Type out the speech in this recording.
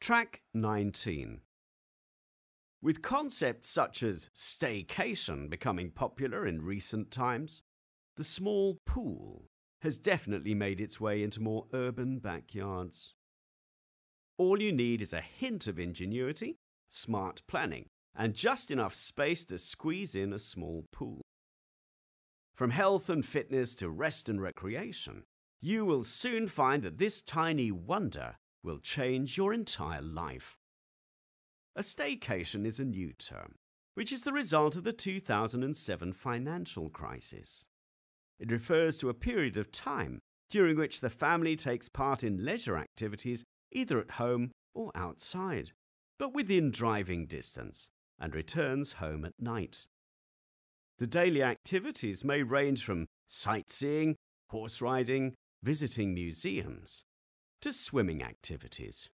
Track 19. With concepts such as staycation becoming popular in recent times, the small pool has definitely made its way into more urban backyards. All you need is a hint of ingenuity, smart planning, and just enough space to squeeze in a small pool. From health and fitness to rest and recreation, you will soon find that this tiny wonder will change your entire life. A staycation is a new term, which is the result of the 2007 financial crisis. It refers to a period of time during which the family takes part in leisure activities either at home or outside, but within driving distance, and returns home at night. The daily activities may range from sightseeing, horse riding, visiting museums, to swimming activities,